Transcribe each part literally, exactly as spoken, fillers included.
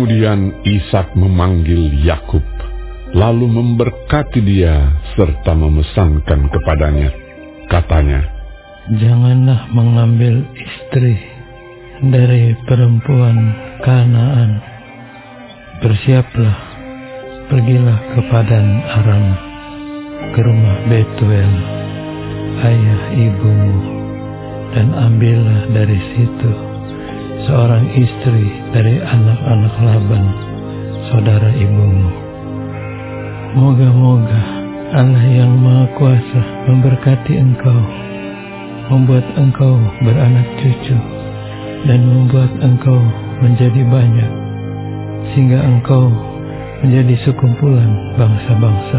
Kemudian Ishak memanggil Yakub, lalu memberkati dia serta memesankan kepadanya. Katanya, "Janganlah mengambil istri dari perempuan Kanaan. Bersiaplah, pergilah ke Padan Aram, ke rumah Betuel, ayah ibumu, dan ambillah dari situ seorang istri dari anak-anak Laban, saudara ibumu. Moga-moga Allah yang Maha Kuasa memberkati engkau, membuat engkau beranak cucu, dan membuat engkau menjadi banyak, sehingga engkau menjadi sekumpulan bangsa-bangsa.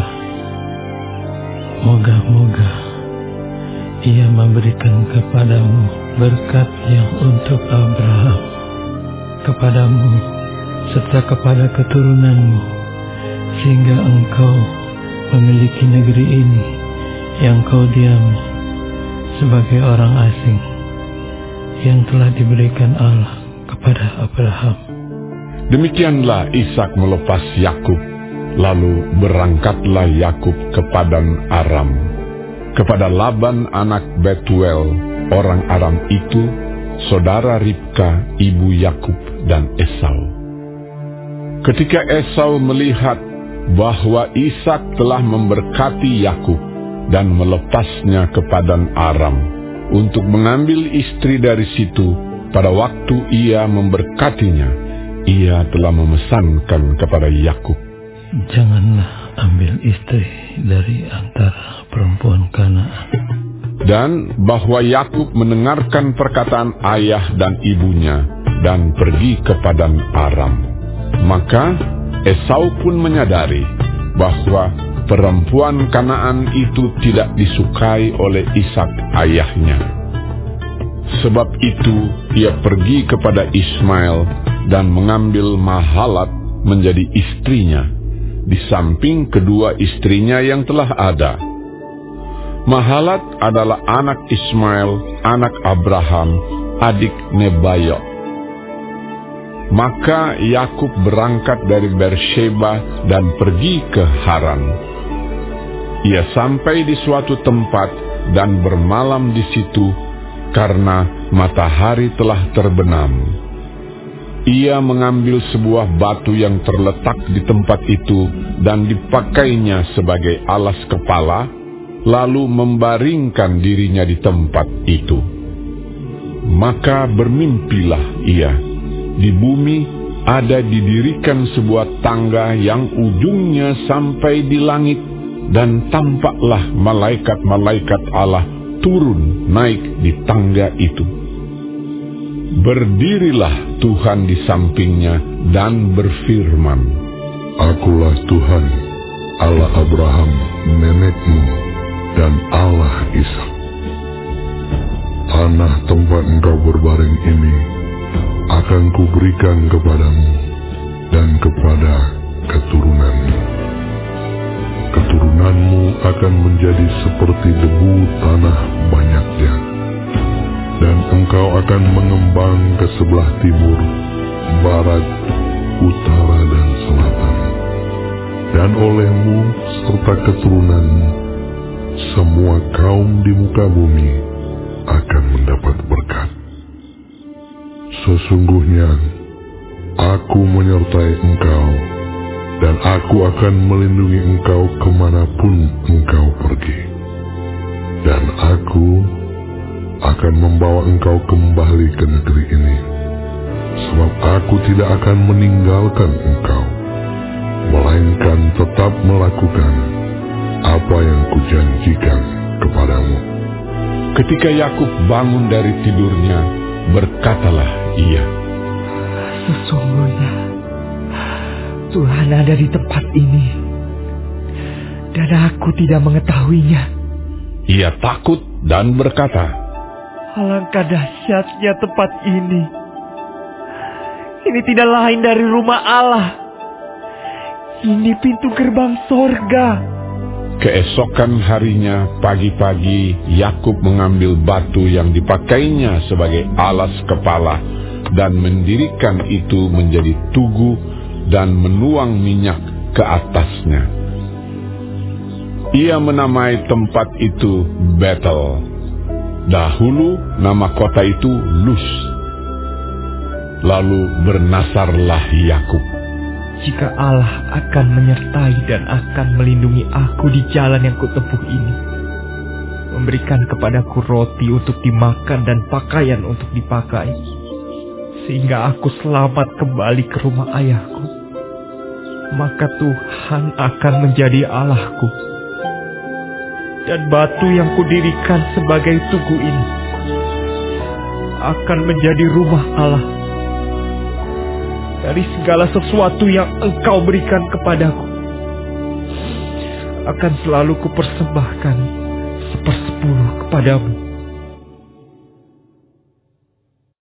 Moga-moga Ia memberikan kepadamu berkat yang untuk Abraham, kepadamu serta kepada keturunanmu, sehingga engkau memiliki negeri ini yang kau diami sebagai orang asing, yang telah diberikan Allah kepada Abraham." Demikianlah Ishak melepas Yakub, lalu berangkatlah Yakub ke Padan Aram, kepada Laban anak Betuel, orang Aram itu, saudara Ribka, ibu Yakub dan Esau. Ketika Esau melihat bahwa Ishak telah memberkati Yakub dan melepasnya ke Padan Aram untuk mengambil istri dari situ, pada waktu ia memberkatinya, ia telah memesankan kepada Yakub, "Janganlah ambil istri dari antara perempuan Kanaan." Dan bahwa Yakub mendengarkan perkataan ayah dan ibunya dan pergi ke Padan Aram. Maka Esau pun menyadari bahwa perempuan Kanaan itu tidak disukai oleh Ishak ayahnya. Sebab itu ia pergi kepada Ismail dan mengambil Mahalat menjadi istrinya, di samping kedua istrinya yang telah ada. Mahalat adalah anak Ismail, anak Abraham, adik Nebayot. Maka Yakub berangkat dari Beersheba dan pergi ke Haran. Ia sampai di suatu tempat dan bermalam di situ karena matahari telah terbenam. Ia mengambil sebuah batu yang terletak di tempat itu dan dipakainya sebagai alas kepala, lalu membaringkan dirinya di tempat itu. Maka bermimpilah ia. Di bumi ada didirikan sebuah tangga yang ujungnya sampai di langit, dan tampaklah malaikat-malaikat Allah turun naik di tangga itu. Berdirilah Tuhan di sampingnya dan berfirman, "Akulah Tuhan, Allah Abraham nenekmu dan Allah Ishak. Tanah tempat engkau berbaring ini akan kuberikan kepadamu dan kepada keturunanmu. Keturunanmu akan menjadi seperti debu tanah banyaknya, dan engkau akan mengembang ke sebelah timur, barat, utara, dan selatan. Dan olehmu serta keturunanmu, semua kaum di muka bumi akan mendapat berkat. Sesungguhnya aku menyertai engkau, dan aku akan melindungi engkau kemanapun engkau pergi. Dan aku akan membawa engkau kembali ke negeri ini, sebab aku tidak akan meninggalkan engkau, melainkan tetap melakukan apa yang kujanjikan kepadamu." Ketika Yakub bangun dari tidurnya, berkatalah ia, "Sesungguhnya Tuhan ada di tempat ini, dan aku tidak mengetahuinya." Ia takut dan berkata, "Alangkah dahsyatnya tempat ini. Ini tidak lain dari rumah Allah. Ini pintu gerbang sorga." Keesokan harinya pagi-pagi Yakub mengambil batu yang dipakainya sebagai alas kepala dan mendirikan itu menjadi tugu dan menuang minyak ke atasnya. Ia menamai tempat itu Betel. Dahulu nama kota itu Luz. Lalu bernasarlah Yakub. Jika Allah akan menyertai dan akan melindungi aku di jalan yang kutempuh ini, memberikan kepadaku roti untuk dimakan dan pakaian untuk dipakai, sehingga aku selamat kembali ke rumah ayahku, maka Tuhan akan menjadi Allahku, dan batu yang kudirikan sebagai tugu ini akan menjadi rumah Allah. Dari segala sesuatu yang Engkau berikan kepadaku, akan selalu kupersembahkan sepersepuluh kepadamu.